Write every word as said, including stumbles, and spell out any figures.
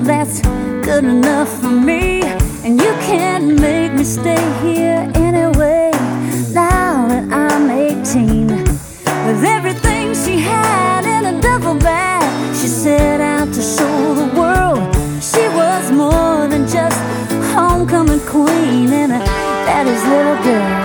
that's good enough for me. And you can't make me stay here anyway. Now that I'm eighteen, with everything she had in a duffel bag, she set out to show the world she was more than just homecoming queen and a daddy's little girl.